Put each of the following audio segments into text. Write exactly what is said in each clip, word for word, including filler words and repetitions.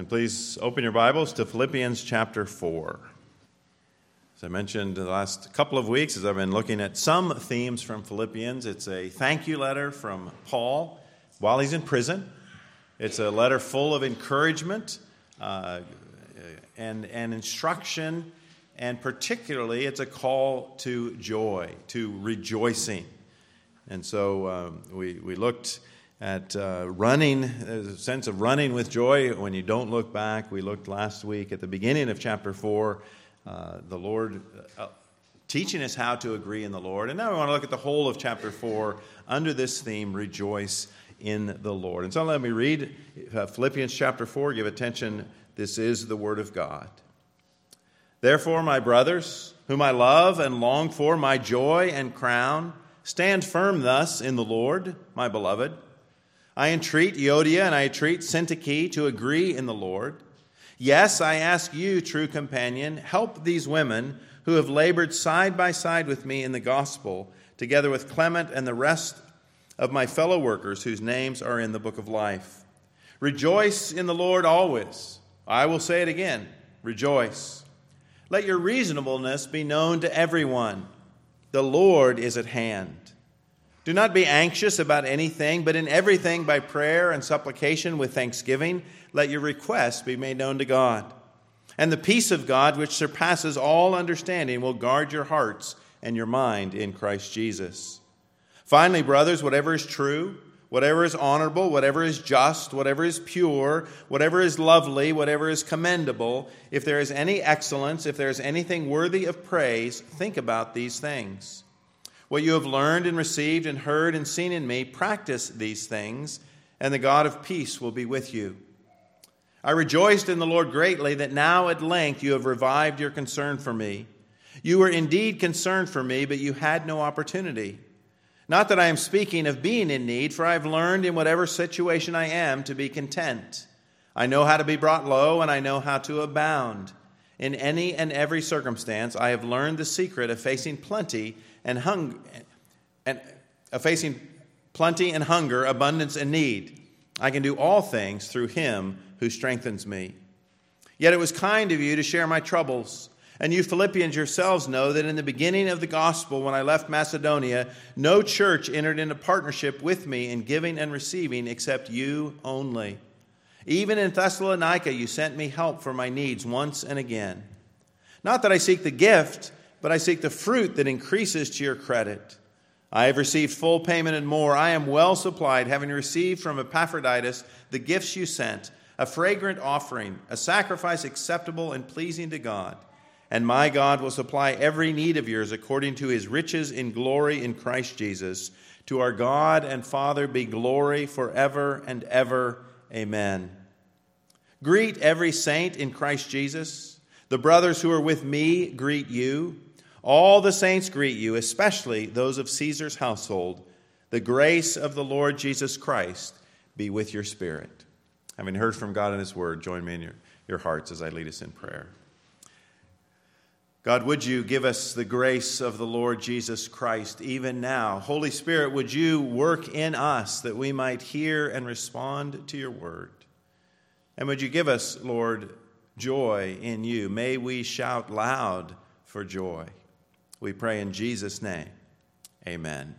And please open your Bibles to Philippians chapter four. As I mentioned the last couple of weeks, as I've been looking at some themes from Philippians, it's a thank you letter from Paul while he's in prison. It's a letter full of encouragement uh, and, and instruction, and particularly it's a call to joy, to rejoicing. And so um, we, we looked at uh, running, a sense of running with joy when you don't look back. We looked last week at the beginning of chapter four, uh, the Lord uh, teaching us how to agree in the Lord. And now we want to look at the whole of chapter four under this theme, rejoice in the Lord. And so let me read uh, Philippians chapter four. Give attention. This is the word of God. Therefore, my brothers, whom I love and long for, my joy and crown, stand firm thus in the Lord, my beloved. I entreat Euodia and I entreat Syntyche to agree in the Lord. Yes, I ask you, true companion, help these women who have labored side by side with me in the gospel, together with Clement and the rest of my fellow workers whose names are in the book of life. Rejoice in the Lord always. I will say it again, rejoice. Let your reasonableness be known to everyone. The Lord is at hand. Do not be anxious about anything, but in everything by prayer and supplication with thanksgiving, let your requests be made known to God. And the peace of God, which surpasses all understanding, will guard your hearts and your mind in Christ Jesus. Finally, brothers, whatever is true, whatever is honorable, whatever is just, whatever is pure, whatever is lovely, whatever is commendable, if there is any excellence, if there is anything worthy of praise, think about these things. What you have learned and received and heard and seen in me, practice these things, and the God of peace will be with you. I rejoiced in the Lord greatly that now at length you have revived your concern for me. You were indeed concerned for me, but you had no opportunity. Not that I am speaking of being in need, for I have learned in whatever situation I am to be content. I know how to be brought low, and I know how to abound. In any and every circumstance, I have learned the secret of facing plenty and hunger, and of facing plenty and hunger, abundance and need. I can do all things through him who strengthens me. Yet it was kind of you to share my troubles. And you Philippians yourselves know that in the beginning of the gospel, when I left Macedonia, no church entered into partnership with me in giving and receiving except you only. Even in Thessalonica, you sent me help for my needs once and again. Not that I seek the gift, but I seek the fruit that increases to your credit. I have received full payment and more. I am well supplied, having received from Epaphroditus the gifts you sent, a fragrant offering, a sacrifice acceptable and pleasing to God. And my God will supply every need of yours according to his riches in glory in Christ Jesus. To our God and Father be glory forever and ever. Amen. Greet every saint in Christ Jesus. The brothers who are with me greet you. All the saints greet you, especially those of Caesar's household. The grace of the Lord Jesus Christ be with your spirit. Having heard from God in his word, join me in your, your hearts as I lead us in prayer. God, would you give us the grace of the Lord Jesus Christ even now? Holy Spirit, would you work in us that we might hear and respond to your word? And would you give us, Lord, joy in you? May we shout loud for joy. We pray in Jesus' name. Amen.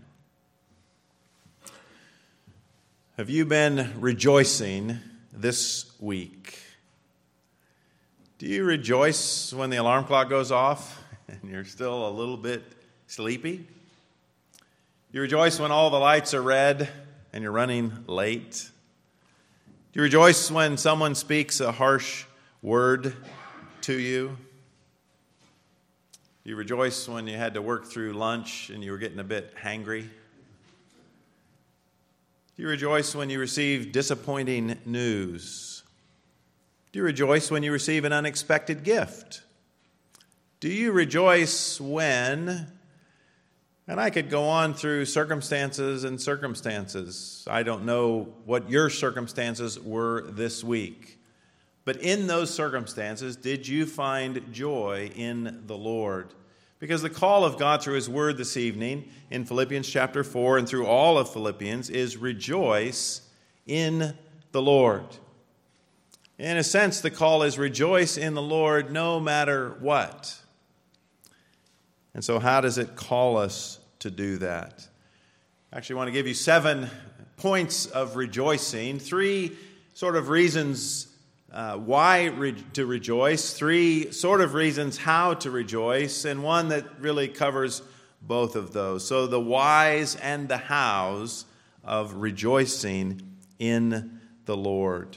Have you been rejoicing this week? Do you rejoice when the alarm clock goes off and you're still a little bit sleepy? Do you rejoice when all the lights are red and you're running late? Do you rejoice when someone speaks a harsh word to you? Do you rejoice when you had to work through lunch and you were getting a bit hangry? Do you rejoice when you receive disappointing news? Do you rejoice when you receive an unexpected gift? Do you rejoice when, and I could go on through circumstances and circumstances. I don't know what your circumstances were this week. But in those circumstances, did you find joy in the Lord? Because the call of God through his word this evening in Philippians chapter four and through all of Philippians is rejoice in the Lord. In a sense, the call is rejoice in the Lord no matter what. And so how does it call us to do that? I actually want to give you seven points of rejoicing, three sort of reasons uh, why re- to rejoice, three sort of reasons how to rejoice, and one that really covers both of those. So the whys and the hows of rejoicing in the Lord.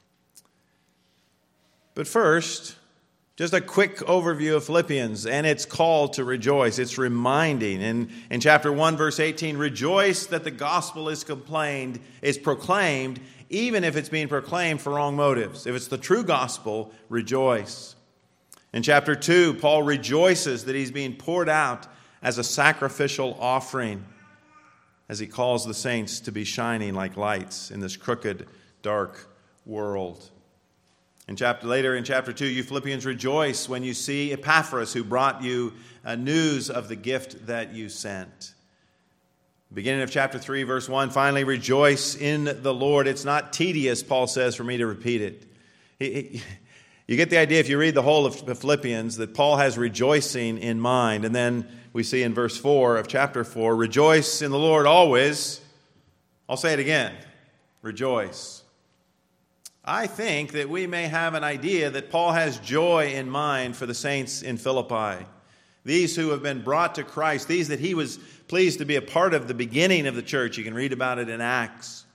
But first, just a quick overview of Philippians and its call to rejoice. It's reminding in, in chapter one, verse eighteen, rejoice that the gospel is complained, is proclaimed, even if it's being proclaimed for wrong motives. If it's the true gospel, rejoice. In chapter two, Paul rejoices that he's being poured out as a sacrificial offering, as he calls the saints to be shining like lights in this crooked, dark world. In chapter later in chapter two, you Philippians rejoice when you see Epaphras, who brought you uh, news of the gift that you sent. Beginning of chapter three, verse one, finally rejoice in the Lord. It's not tedious, Paul says, for me to repeat it. He, he, you get the idea if you read the whole of Philippians that Paul has rejoicing in mind. And then we see in verse four of chapter four, rejoice in the Lord always. I'll say it again, rejoice. I think that we may have an idea that Paul has joy in mind for the saints in Philippi. These who have been brought to Christ, these that he was pleased to be a part of the beginning of the church. You can read about it in Acts.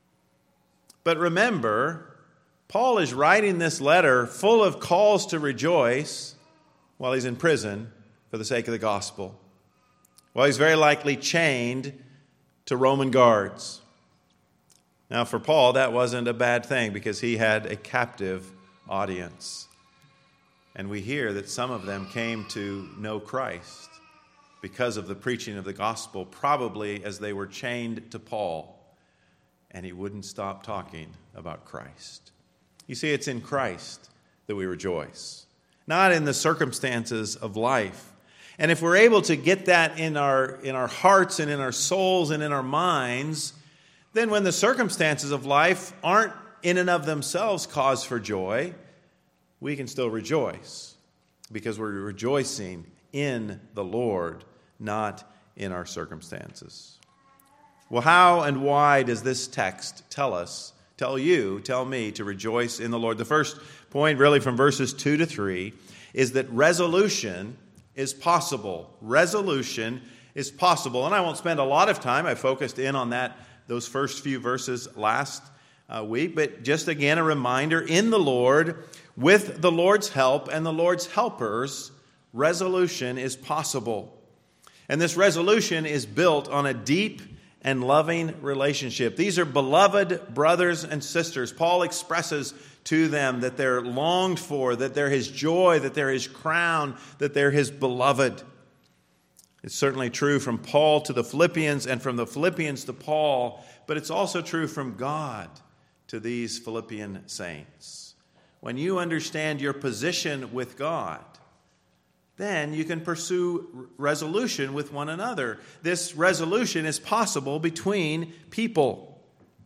But remember, Paul is writing this letter full of calls to rejoice while he's in prison for the sake of the gospel. While he's very likely chained to Roman guards. Now, for Paul, that wasn't a bad thing because he had a captive audience. And we hear that some of them came to know Christ because of the preaching of the gospel, probably as they were chained to Paul, and he wouldn't stop talking about Christ. You see, it's in Christ that we rejoice, not in the circumstances of life. And if we're able to get that in our, in our hearts and in our souls and in our minds, then when the circumstances of life aren't in and of themselves cause for joy, we can still rejoice because we're rejoicing in the Lord, not in our circumstances. Well, how and why does this text tell us, tell you, tell me to rejoice in the Lord? The first point, really from verses two to three, is that resolution is possible. Resolution is possible. And I won't spend a lot of time. I focused in on that those first few verses last uh, week. But just again, a reminder, in the Lord, with the Lord's help and the Lord's helpers, resolution is possible. And this resolution is built on a deep and loving relationship. These are beloved brothers and sisters. Paul expresses to them that they're longed for, that they're his joy, that they're his crown, that they're his beloved. It's certainly true from Paul to the Philippians and from the Philippians to Paul, but it's also true from God to these Philippian saints. When you understand your position with God, then you can pursue resolution with one another. This resolution is possible between people.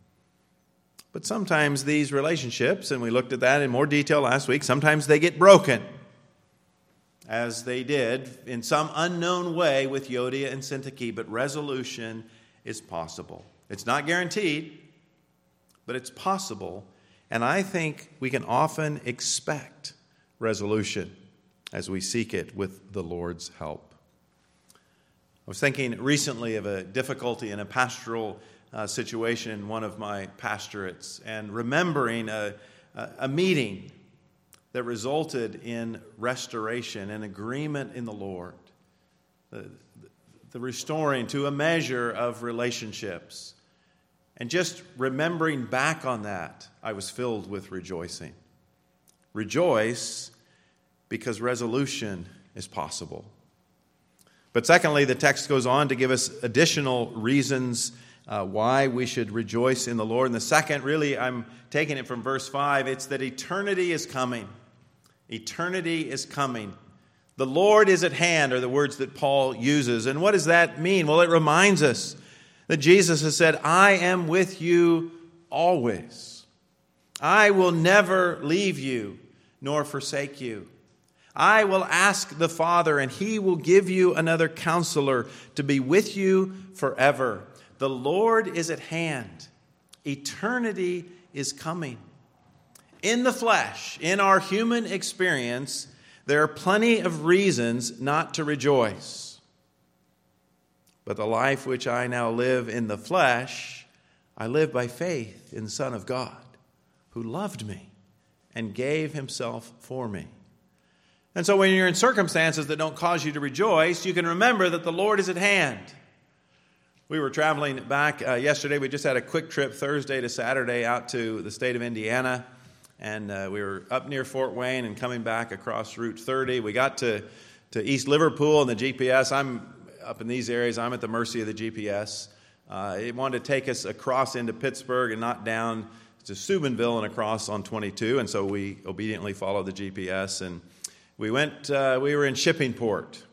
But sometimes these relationships, and we looked at that in more detail last week, sometimes they get broken, as they did in some unknown way with Euodia and Syntyche, but resolution is possible. It's not guaranteed, but it's possible, and I think we can often expect resolution as we seek it with the Lord's help. I was thinking recently of a difficulty in a pastoral uh, situation in one of my pastorates, and remembering a, a, a meeting that resulted in restoration and agreement in the Lord, the, the restoring to a measure of relationships. And just remembering back on that, I was filled with rejoicing. Rejoice because resolution is possible. But secondly, the text goes on to give us additional reasons uh, why we should rejoice in the Lord. And the second, really, I'm taking it from verse five, it's that eternity is coming. Eternity is coming. The Lord is at hand are the words that Paul uses. And what does that mean? Well, it reminds us that Jesus has said, I am with you always. I will never leave you nor forsake you. I will ask the Father, and he will give you another counselor to be with you forever. The Lord is at hand. Eternity is coming. In the flesh, in our human experience, there are plenty of reasons not to rejoice. But the life which I now live in the flesh, I live by faith in the Son of God, who loved me and gave himself for me. And so when you're in circumstances that don't cause you to rejoice, you can remember that the Lord is at hand. We were traveling back uh, yesterday. We just had a quick trip Thursday to Saturday out to the state of Indiana. And uh, we were up near Fort Wayne and coming back across Route thirty. We got to, to East Liverpool and the G P S. I'm up in these areas. I'm at the mercy of the G P S. Uh, it wanted to take us across into Pittsburgh and not down to Steubenville and across on twenty-two. And so we obediently followed the G P S. And we went, uh, we were in Shippingport.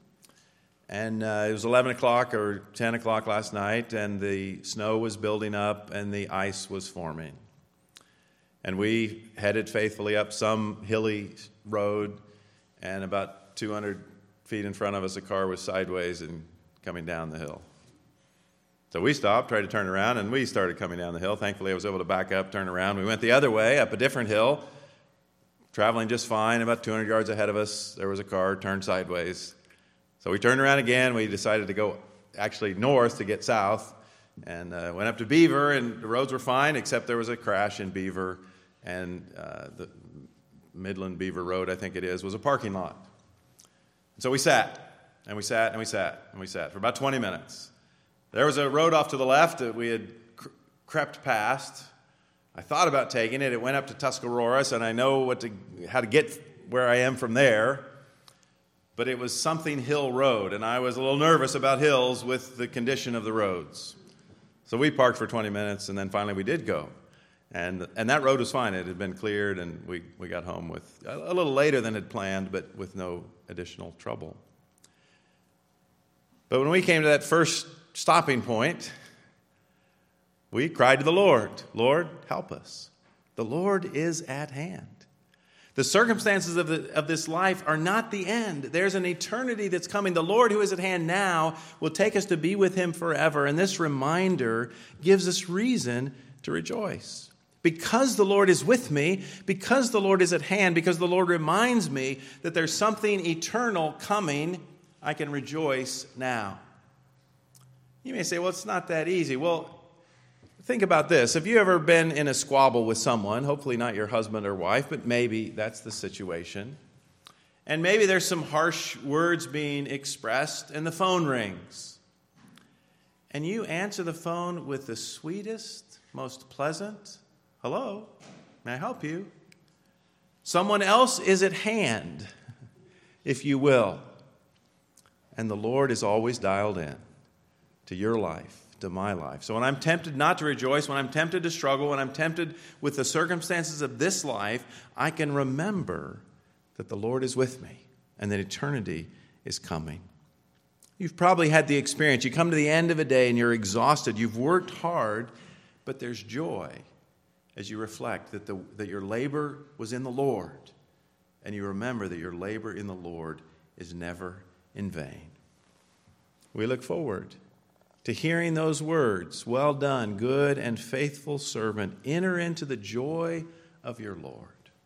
And uh, it was eleven o'clock or ten o'clock last night, and the snow was building up and the ice was forming. And we headed faithfully up some hilly road, and about two hundred feet in front of us, a car was sideways and coming down the hill. So we stopped, tried to turn around, and we started coming down the hill. Thankfully, I was able to back up, turn around. We went the other way, up a different hill, traveling just fine. About two hundred yards ahead of us, there was a car, turned sideways. So we turned around again. We decided to go actually north to get south, and uh, went up to Beaver, and the roads were fine, except there was a crash in Beaver, and uh, the Midland Beaver Road, I think it is, was a parking lot. And so we sat, and we sat, and we sat, and we sat for about twenty minutes. There was a road off to the left that we had cre- crept past. I thought about taking it. It went up to Tuscaroras, and I know what to, how to get where I am from there. But it was something hill road, and I was a little nervous about hills with the condition of the roads. So we parked for twenty minutes, and then finally we did go. And and that road was fine. It had been cleared, and we, we got home with a, a little later than had planned, but with no additional trouble. But when we came to that first stopping point, we cried to the Lord, Lord, help us. The Lord is at hand. The circumstances of, the, of this life are not the end. There's an eternity that's coming. The Lord who is at hand now will take us to be with him forever. And this reminder gives us reason to rejoice. Because the Lord is with me, because the Lord is at hand, because the Lord reminds me that there's something eternal coming, I can rejoice now. You may say, well, it's not that easy. Well, think about this. Have you ever been in a squabble with someone, hopefully not your husband or wife, but maybe that's the situation, and maybe there's some harsh words being expressed, and the phone rings, and you answer the phone with the sweetest, most pleasant, hello, may I help you? Someone else is at hand, if you will, and the Lord is always dialed in to your life, to my life. So when I'm tempted not to rejoice, when I'm tempted to struggle, when I'm tempted with the circumstances of this life, I can remember that the Lord is with me and that eternity is coming. You've probably had the experience. You come to the end of a day and you're exhausted. You've worked hard, but there's joy as you reflect that, the, that your labor was in the Lord, and you remember that your labor in the Lord is never in vain. We look forward to hearing those words, well done, good and faithful servant, enter into the joy of your Lord.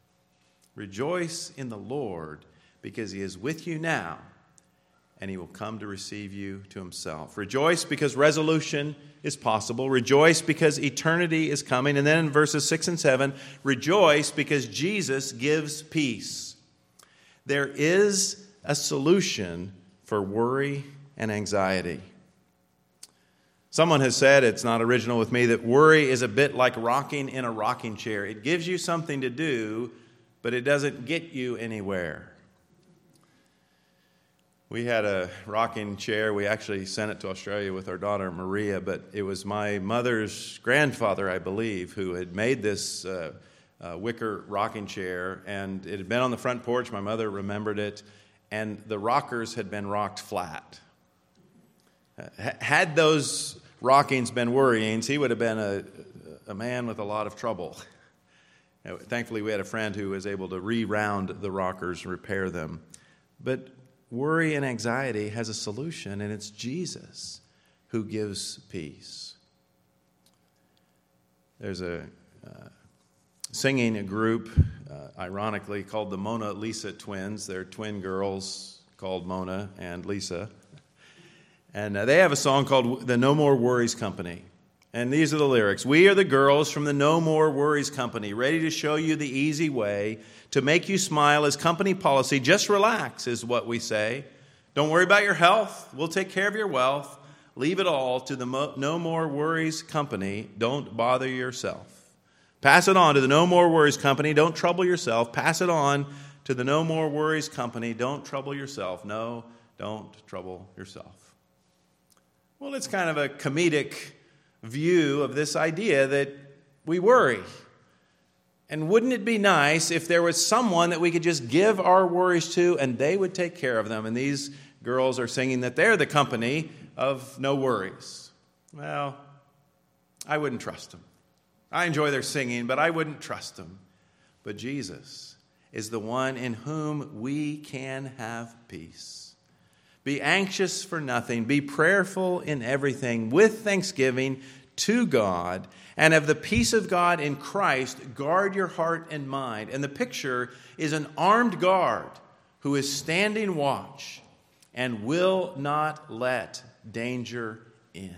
Rejoice in the Lord, because he is with you now, and he will come to receive you to himself. Rejoice because resolution is possible. Rejoice because eternity is coming. And then in verses six and seven, rejoice because Jesus gives peace. There is a solution for worry and anxiety. Someone has said, it's not original with me, that worry is a bit like rocking in a rocking chair. It gives you something to do, but it doesn't get you anywhere. We had a rocking chair. We actually sent it to Australia with our daughter, Maria, but it was my mother's grandfather, I believe, who had made this uh, uh, wicker rocking chair, and it had been on the front porch. My mother remembered it, and the rockers had been rocked flat. Uh, had those rockings been worryings, he would have been a, a man with a lot of trouble. Thankfully, we had a friend who was able to re-round the rockers and repair them. But worry and anxiety has a solution, and it's Jesus who gives peace. There's a uh, singing group, uh, ironically, called the Mona Lisa Twins. They're twin girls called Mona and Lisa. And uh, they have a song called the No More Worries Company. And these are the lyrics. We are the girls from the No More Worries Company, ready to show you the easy way to make you smile as company policy. Just relax is what we say. Don't worry about your health. We'll take care of your wealth. Leave it all to the Mo- No More Worries Company. Don't bother yourself. Pass it on to the No More Worries Company. Don't trouble yourself. Pass it on to the No More Worries Company. Don't trouble yourself. No, don't trouble yourself. Well, it's kind of a comedic view of this idea that we worry. And wouldn't it be nice if there was someone that we could just give our worries to and they would take care of them? And these girls are singing that they're the company of no worries. Well, I wouldn't trust them. I enjoy their singing, but I wouldn't trust them. But Jesus is the one in whom we can have peace. Be anxious for nothing. Be prayerful in everything with thanksgiving to God. And of the peace of God in Christ, guard your heart and mind. And the picture is an armed guard who is standing watch and will not let danger in.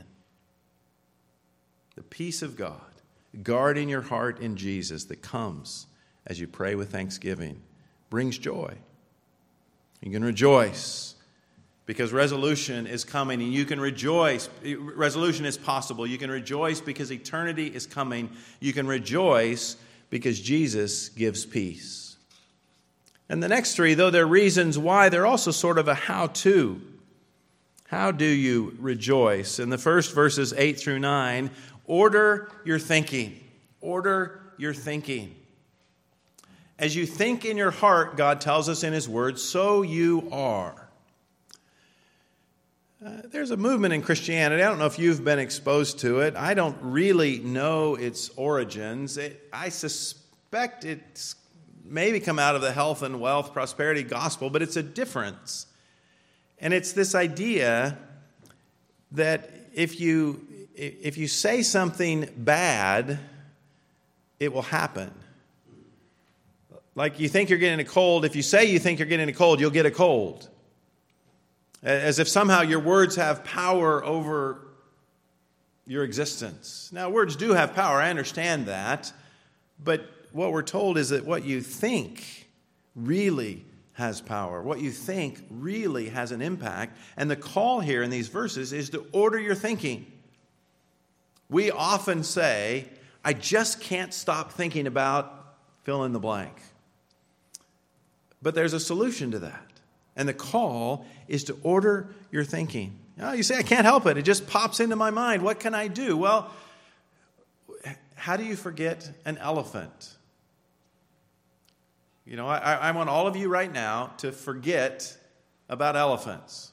The peace of God, guarding your heart in Jesus, that comes as you pray with thanksgiving, brings joy. You can rejoice because resolution is coming, and you can rejoice. Resolution is possible. You can rejoice because eternity is coming. You can rejoice because Jesus gives peace. And the next three, though they're reasons why, they're also sort of a how-to. How do you rejoice? In the first verses eight through nine, order your thinking. Order your thinking. As you think in your heart, God tells us in His Word, so you are. Uh, there's a movement in Christianity. I don't know if you've been exposed to it. I don't really know its origins. It, I suspect it's maybe come out of the health and wealth prosperity gospel, but it's a difference. And it's this idea that if you if you say something bad, it will happen. Like you think you're getting a cold. If you say you think you're getting a cold, you'll get a cold. As if somehow your words have power over your existence. Now, words do have power. I understand that. But what we're told is that what you think really has power. What you think really has an impact. And the call here in these verses is to order your thinking. We often say, I just can't stop thinking about fill in the blank. But there's a solution to that. And the call is to order your thinking. Now, you say, I can't help it. It just pops into my mind. What can I do? Well, how do you forget an elephant? You know, I, I want all of you right now to forget about elephants.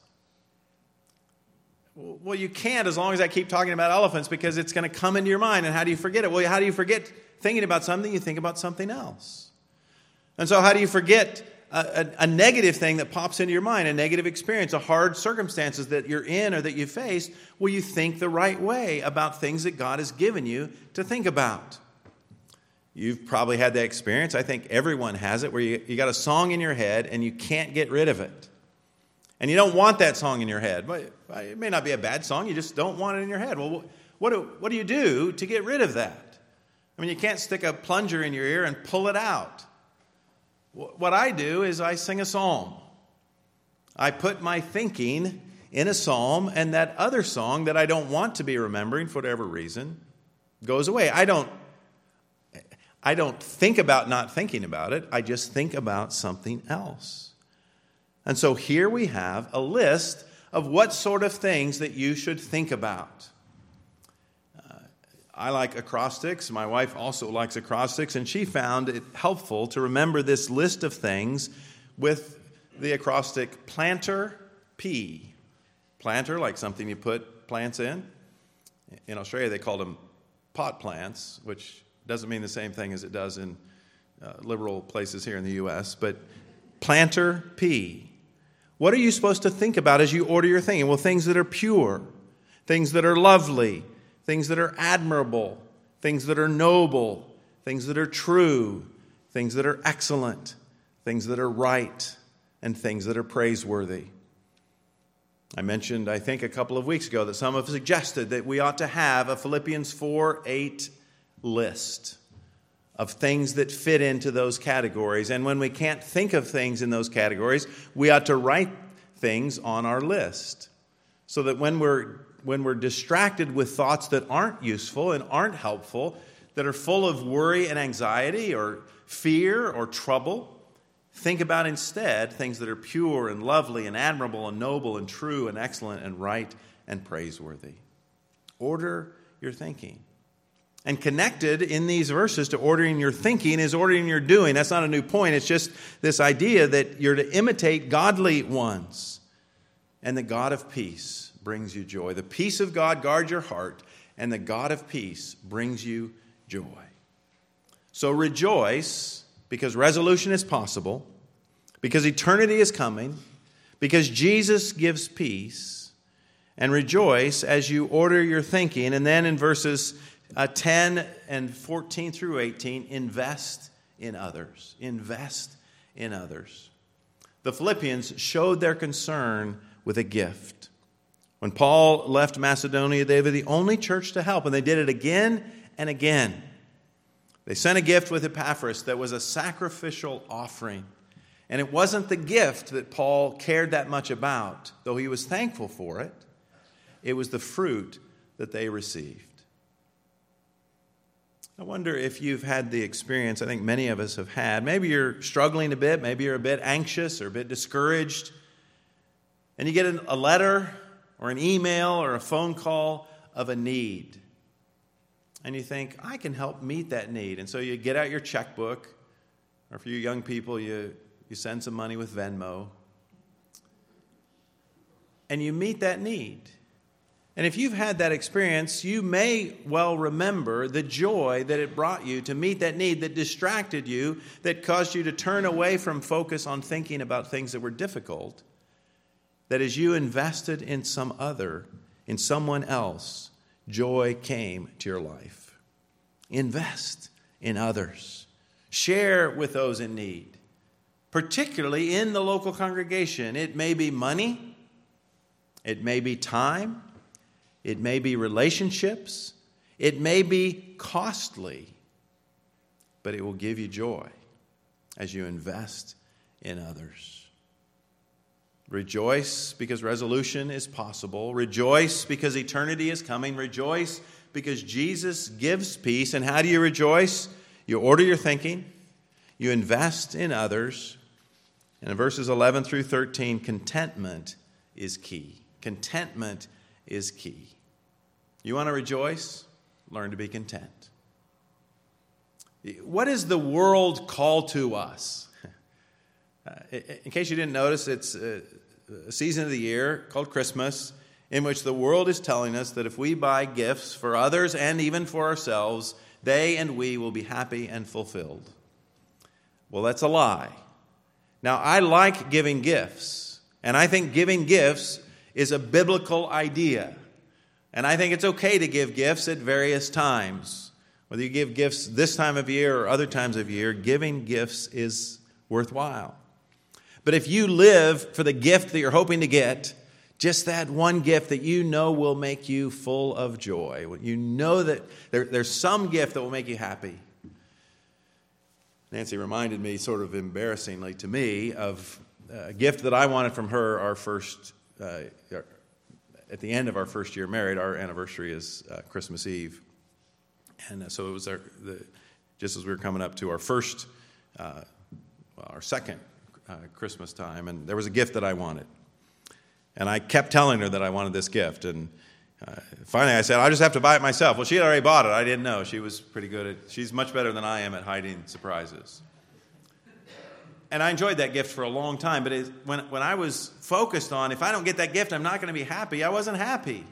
Well, you can't as long as I keep talking about elephants because it's going to come into your mind. And how do you forget it? Well, how do you forget thinking about something? You think about something else. And so how do you forget A, a, a negative thing that pops into your mind, a negative experience, a hard circumstances that you're in or that you face? Well, you think the right way about things that God has given you to think about. You've probably had that experience. I think everyone has it, where you, you got a song in your head and you can't get rid of it. And you don't want that song in your head. But it may not be a bad song. You just don't want it in your head. Well, what do, what do you do to get rid of that? I mean, you can't stick a plunger in your ear and pull it out. What I do is I sing a psalm. I put my thinking in a psalm, and that other song that I don't want to be remembering for whatever reason goes away. I don't, I don't think about not thinking about it. I just think about something else. And so here we have a list of what sort of things that you should think about. I like acrostics. My wife also likes acrostics, and she found it helpful to remember this list of things with the acrostic planter P. Planter, like something you put plants in. In Australia, they called them pot plants, which doesn't mean the same thing as it does in uh, liberal places here in the U S, but planter P. What are you supposed to think about as you order your thinking? Well, things that are pure, things that are lovely, things that are admirable, things that are noble, things that are true, things that are excellent, things that are right, and things that are praiseworthy. I mentioned, I think, a couple of weeks ago that some have suggested that we ought to have a Philippians four eight list of things that fit into those categories. And when we can't think of things in those categories, we ought to write things on our list so that when we're when we're distracted with thoughts that aren't useful and aren't helpful, that are full of worry and anxiety or fear or trouble, think about instead things that are pure and lovely and admirable and noble and true and excellent and right and praiseworthy. Order your thinking. And connected in these verses to ordering your thinking is ordering your doing. That's not a new point. It's just this idea that you're to imitate godly ones. And the God of peace brings you joy. The peace of God guards your heart, and the God of peace brings you joy. So rejoice, because resolution is possible, because eternity is coming, because Jesus gives peace, and rejoice as you order your thinking. And then in verses Uh, ten and fourteen through eighteen, invest in others. Invest in others. The Philippians showed their concern with a gift. When Paul left Macedonia, they were the only church to help, and they did it again and again. They sent a gift with Epaphras that was a sacrificial offering. And it wasn't the gift that Paul cared that much about, though he was thankful for it. It was the fruit that they received. I wonder if you've had the experience, I think many of us have had. Maybe you're struggling a bit, maybe you're a bit anxious or a bit discouraged, and you get a letter or an email or a phone call of a need. And you think, I can help meet that need. And so you get out your checkbook, or for you young people, you, you send some money with Venmo, and you meet that need. And if you've had that experience, you may well remember the joy that it brought you to meet that need, that distracted you, that caused you to turn away from focus on thinking about things that were difficult, that as you invested in some other, in someone else, joy came to your life. Invest in others. Share with those in need, particularly in the local congregation. It may be money. It may be time. It may be relationships. It may be costly, but it will give you joy as you invest in others. Rejoice because resolution is possible. Rejoice because eternity is coming. Rejoice because Jesus gives peace. And how do you rejoice? You order your thinking. You invest in others. And in verses eleven through thirteen, contentment is key. Contentment is key. You want to rejoice? Learn to be content. What is the world call to us? In case you didn't notice, it's a season of the year called Christmas, in which the world is telling us that if we buy gifts for others and even for ourselves, they and we will be happy and fulfilled. Well, that's a lie. Now, I like giving gifts, and I think giving gifts is a biblical idea. And I think it's okay to give gifts at various times. Whether you give gifts this time of year or other times of year, giving gifts is worthwhile. But if you live for the gift that you're hoping to get, just that one gift that you know will make you full of joy, you know that there, there's some gift that will make you happy. Nancy reminded me, sort of embarrassingly to me, of a gift that I wanted from her our first uh, at the end of our first year married. Our anniversary is uh, Christmas Eve. And uh, so it was our, the, just as we were coming up to our first, uh, well, our second uh, Christmas time, and there was a gift that I wanted. And I kept telling her that I wanted this gift. And uh, finally I said, I'll just have to buy it myself. Well, she had already bought it. I didn't know. She was pretty good at, she's much better than I am at hiding surprises. And I enjoyed that gift for a long time, but it, when, when I was focused on, if I don't get that gift, I'm not going to be happy, I wasn't happy.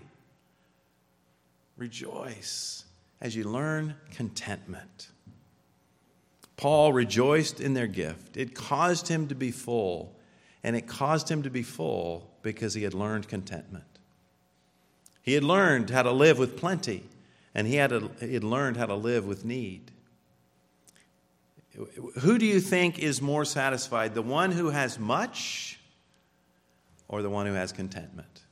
Rejoice as you learn contentment. Paul rejoiced in their gift. It caused him to be full, and it caused him to be full because he had learned contentment. He had learned how to live with plenty, and he had, to, he had learned how to live with need. Who do you think is more satisfied, the one who has much or the one who has contentment?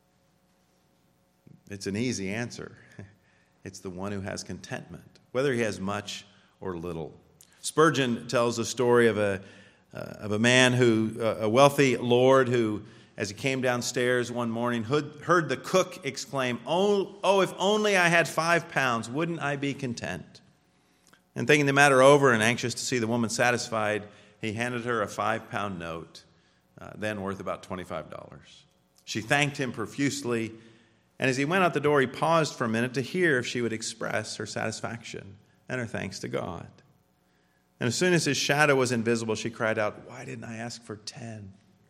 It's an easy answer. It's the one who has contentment, whether he has much or little. Spurgeon tells the story of a uh, of a man who, uh, a wealthy lord who, as he came downstairs one morning, heard, heard the cook exclaim, "Oh, oh, if only I had five pounds, wouldn't I be content?" And thinking the matter over and anxious to see the woman satisfied, he handed her a five-pound note, uh, then worth about twenty-five dollars. She thanked him profusely, and as he went out the door, he paused for a minute to hear if she would express her satisfaction and her thanks to God. And as soon as his shadow was invisible, she cried out, "Why didn't I ask for ten?"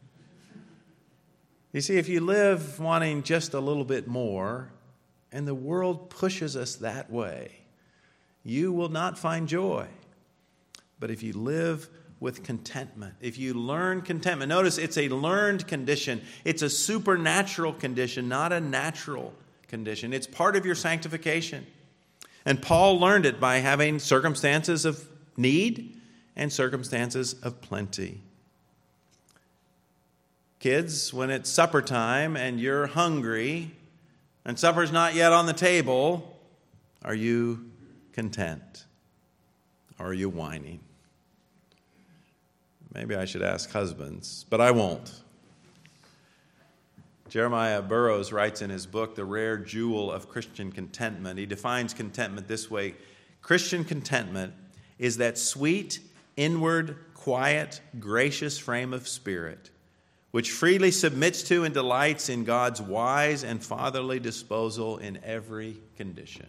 You see, if you live wanting just a little bit more, and the world pushes us that way, you will not find joy. But if you live with contentment, if you learn contentment, notice it's a learned condition. It's a supernatural condition, not a natural condition. It's part of your sanctification. And Paul learned it by having circumstances of need and circumstances of plenty. Kids, when it's supper time and you're hungry and supper's not yet on the table, are you content? Or are you whining? Maybe I should ask husbands, but I won't. Jeremiah Burroughs writes in his book, The Rare Jewel of Christian Contentment, he defines contentment this way: Christian contentment is that sweet, inward, quiet, gracious frame of spirit which freely submits to and delights in God's wise and fatherly disposal in every condition.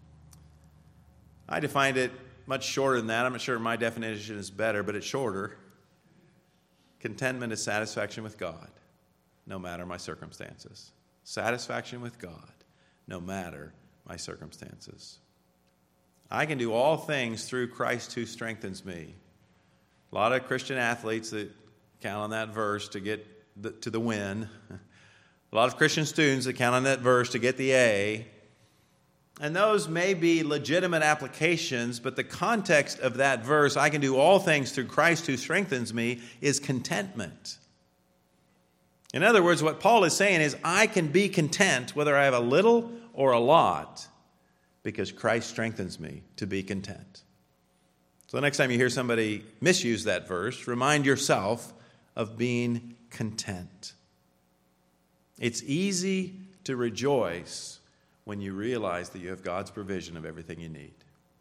I defined it much shorter than that. I'm not sure my definition is better, but it's shorter. Contentment is satisfaction with God, no matter my circumstances. Satisfaction with God, no matter my circumstances. I can do all things through Christ who strengthens me. A lot of Christian athletes that count on that verse to get the, to the win. A lot of Christian students that count on that verse to get the A. And those may be legitimate applications, but the context of that verse, I can do all things through Christ who strengthens me, is contentment. In other words, what Paul is saying is, I can be content whether I have a little or a lot, because Christ strengthens me to be content. So the next time you hear somebody misuse that verse, remind yourself of being content. It's easy to rejoice when you realize that you have God's provision of everything you need.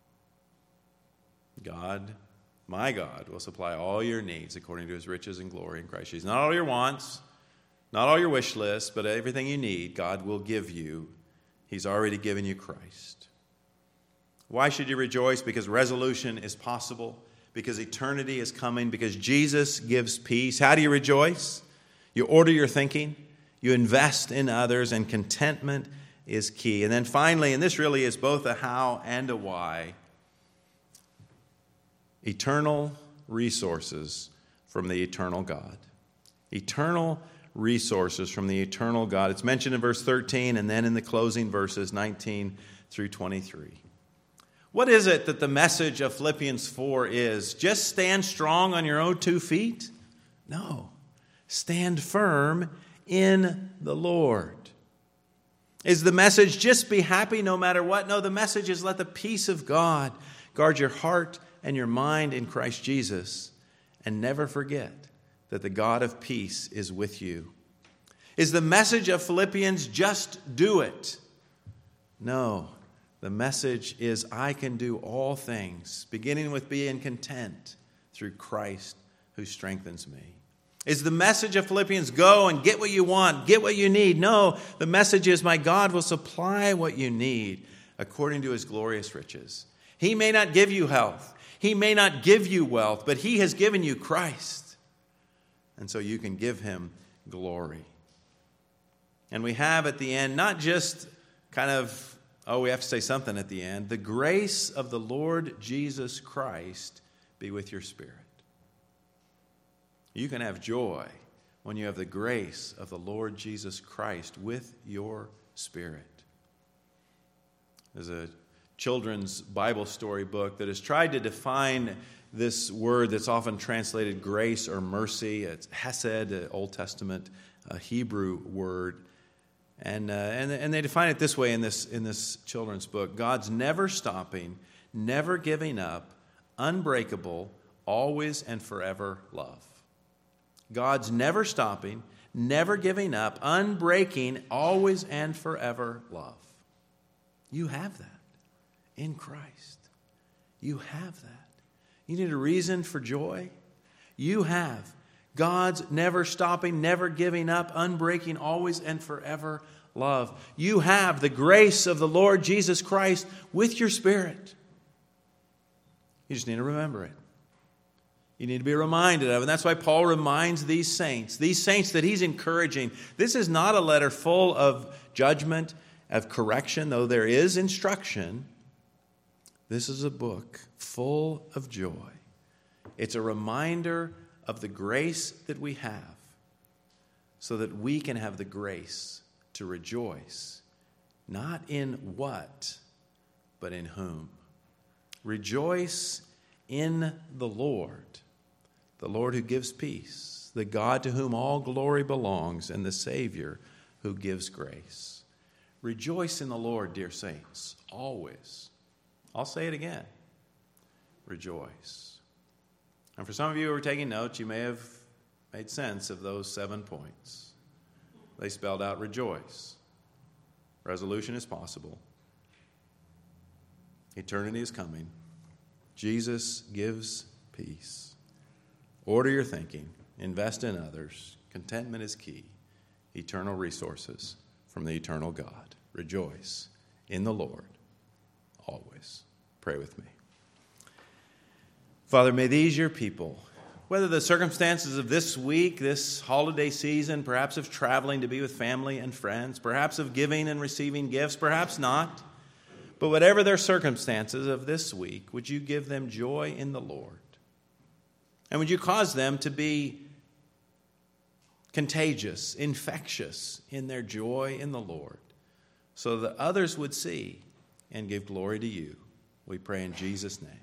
God, my God, will supply all your needs according to his riches and glory in Christ Jesus. Not all your wants, not all your wish lists, but everything you need, God will give you. He's already given you Christ. Why should you rejoice? Because resolution is possible, because eternity is coming, because Jesus gives peace. How do you rejoice? You order your thinking, you invest in others, and contentment is key. And then finally, and this really is both a how and a why, eternal resources from the eternal God. Eternal resources from the eternal God. It's mentioned in verse thirteen and then in the closing verses nineteen through twenty-three. What is it that the message of Philippians four is? Just stand strong on your own two feet? No. Stand firm in the Lord. Is the message just be happy no matter what? No, the message is let the peace of God guard your heart and your mind in Christ Jesus, and never forget that the God of peace is with you. Is the message of Philippians just do it? No. The message is I can do all things, beginning with being content through Christ who strengthens me. Is the message of Philippians go and get what you want, get what you need? No, the message is my God will supply what you need according to his glorious riches. He may not give you health. He may not give you wealth, but he has given you Christ. And so you can give him glory. And we have at the end, not just kind of, oh, we have to say something at the end. The grace of the Lord Jesus Christ be with your spirit. You can have joy when you have the grace of the Lord Jesus Christ with your spirit. There's a children's Bible story book that has tried to define this word that's often translated grace or mercy. It's hesed, an Old Testament uh, Hebrew word. And, uh, and, and they define it this way in this, in this children's book. God's never stopping, never giving up, unbreakable, always and forever love. God's never stopping, never giving up, unbreaking, always and forever love. You have that in Christ. You have that. You need a reason for joy? You have God's never stopping, never giving up, unbreaking, always and forever love. You have the grace of the Lord Jesus Christ with your spirit. You just need to remember it. You need to be reminded of it. And that's why Paul reminds these saints, these saints that he's encouraging. This is not a letter full of judgment, of correction, though there is instruction. This is a book full of joy. It's a reminder of the grace that we have so that we can have the grace to rejoice, not in what, but in whom. Rejoice in the Lord, the Lord who gives peace, the God to whom all glory belongs, and the Savior who gives grace. Rejoice in the Lord, dear saints, always. I'll say it again. Rejoice. And for some of you who are taking notes, you may have made sense of those seven points. They spelled out rejoice. Resolution is possible. Eternity is coming. Jesus gives peace. Order your thinking. Invest in others. Contentment is key. Eternal resources from the eternal God. Rejoice in the Lord always. Pray with me. Father, may these your people, whether the circumstances of this week, this holiday season, perhaps of traveling to be with family and friends, perhaps of giving and receiving gifts, perhaps not, but whatever their circumstances of this week, would you give them joy in the Lord? And would you cause them to be contagious, infectious in their joy in the Lord, so that others would see and give glory to you? We pray in Jesus' name.